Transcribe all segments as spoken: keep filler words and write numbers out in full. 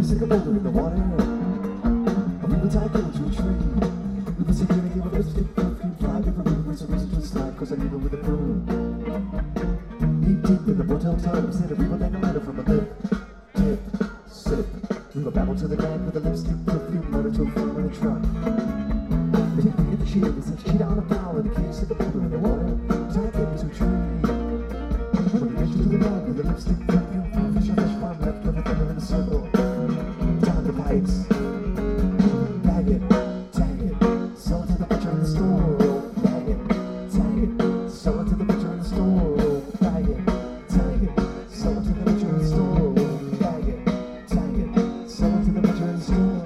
stick a boulder in the water. A people tie cable to a tree. We was sitting in a game of lipstick, perfume, fly, different movements, a reason to slide, cause I need it with a broom. Deep, deep in the motel tub, said a people like a letter from a lip. Tip, sip. We go babble to the ground with a lipstick, perfume, motor to a flame in a truck. They didn't forget the shit, it was a cheetah on a plow, and the kids stick a boulder in the water. Tie cable to a tree. When we get to the ground with a lipstick, perfume, fish on fish farm, left over thunder in a circle. Down the pipes. Bag it, tag it, sell it to the butcher in the store. Bag it, tag it, sell it to the butcher in the store. Bag it, tag it, sell it to the butcher in the store. Bag it, tag it, sell it to the butcher in the store.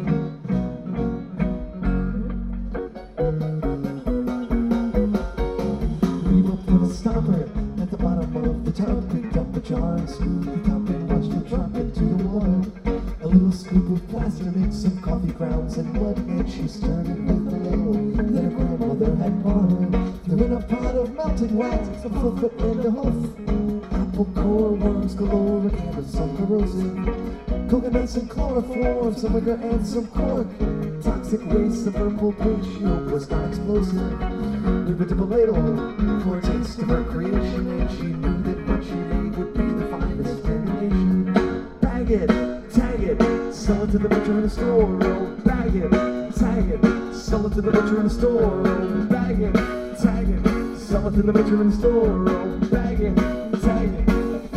We will put a stopper at the bottom of the tub, picked up a jar and screwed the top and washed the drop into the water. A little scoop of plaster mixed some coffee grounds and mud, and she stirred it with the ladle that her grandmother had bought her. Threw in a pot of melted wax, a foot and a hoof. Apple core, worms galore, a can of some corrosive. Coconuts and chloroform, some liquor and some cork. Toxic waste, the purple paint she hoped was not explosive. We put up a ladle for a taste of her creation, and she knew that what she made would be the finest termination. Bag it, tag it, sell it to the butcher in the store. Oh, bag it, tag it, sell it to the butcher in the store. Oh, bag it, tag it, sell it to the butcher in the store. Oh, bag it, tag it,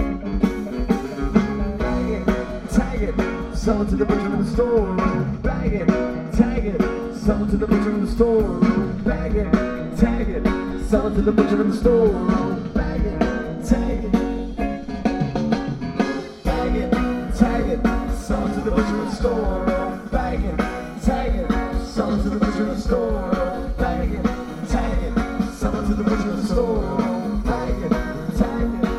bag it, tag it, sell it to the butcher in the store. Oh, bag it, tag it, sell it to the butcher in the store. Oh, bag it, tag it, sell it to the butcher in the store. Oh, bag it, tag it, bag it, tag it, sell it to the butcher in the store. Oh, bag it, tag it, sell it to the butcher in the store. Oh, bag it, tag it, sell it to the butcher in the store. Oh, bag it, tag it.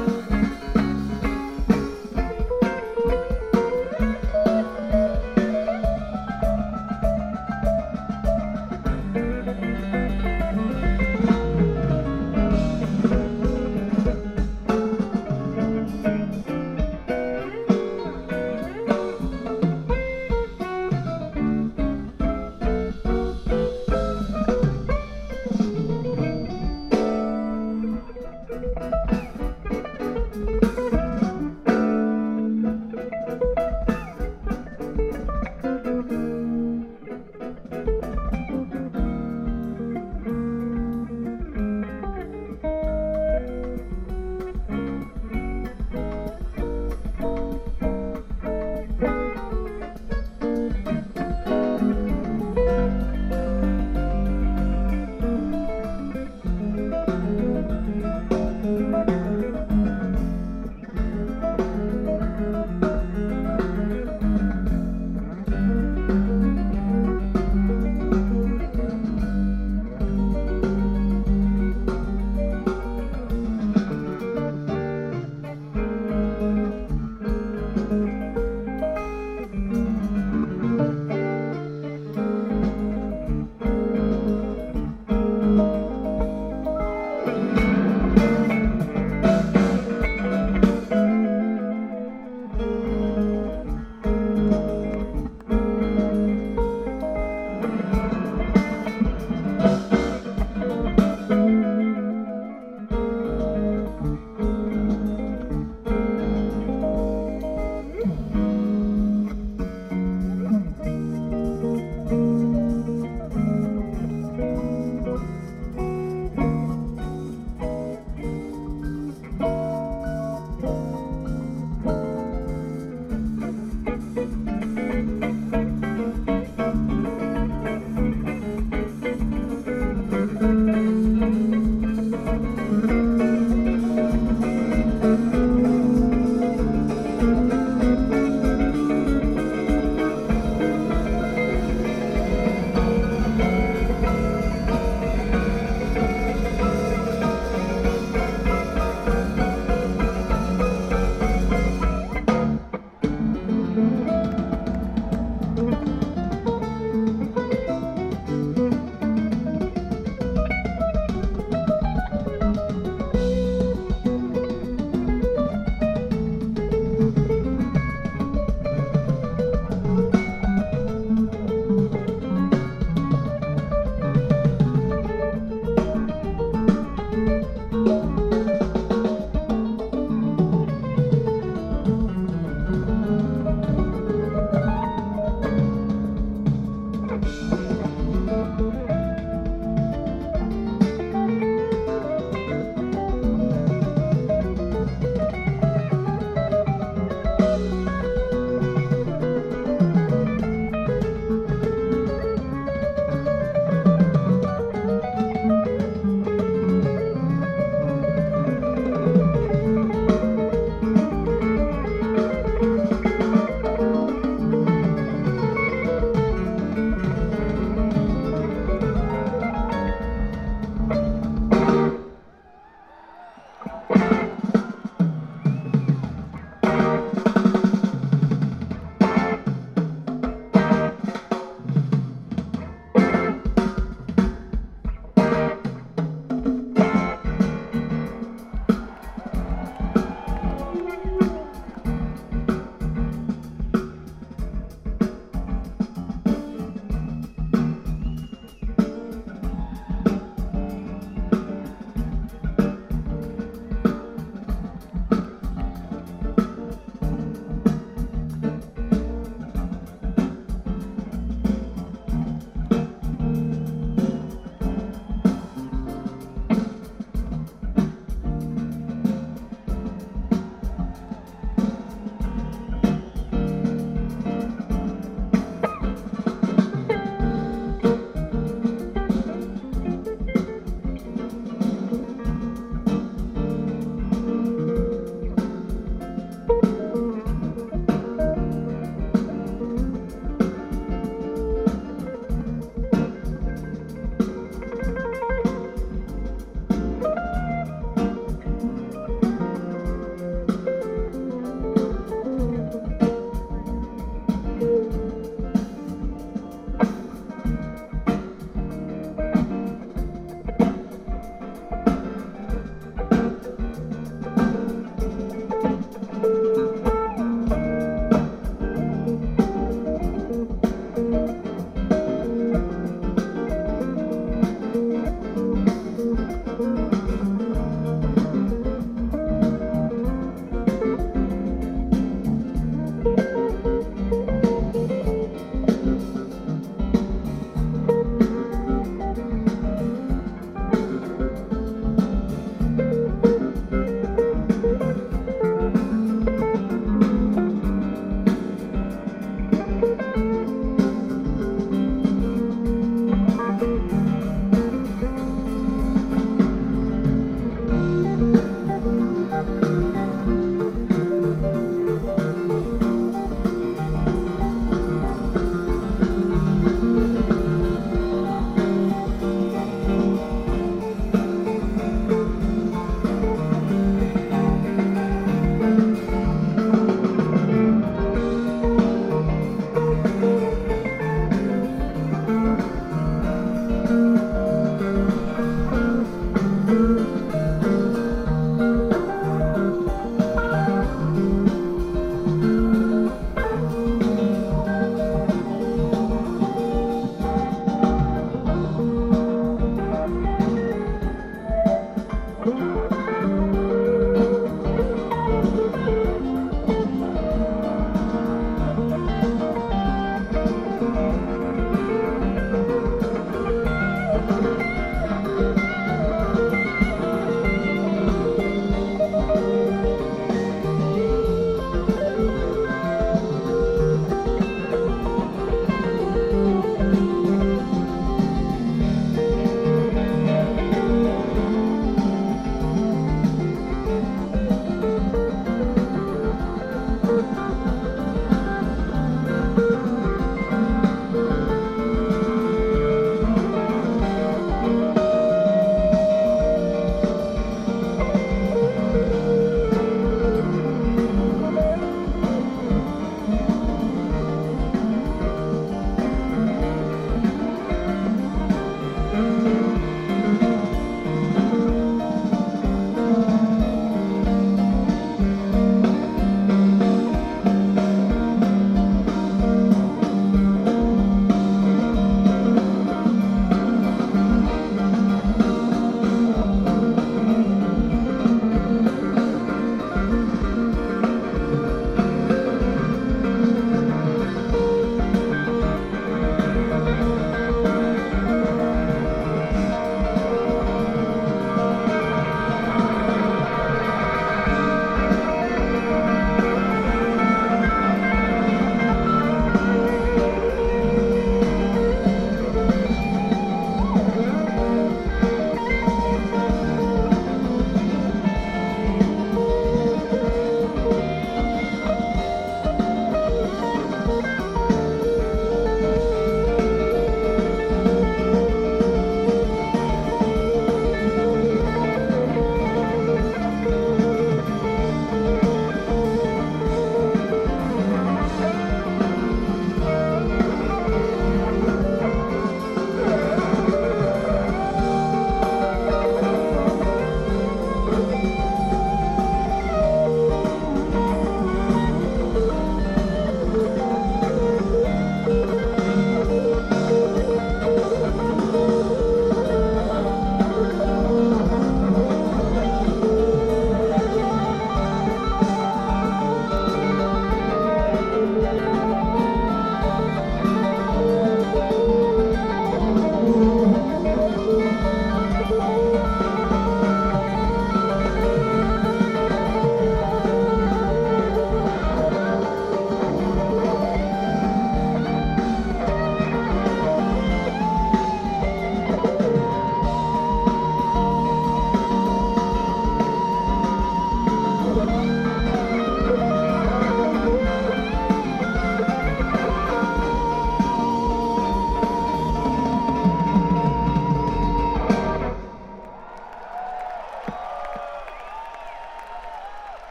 river.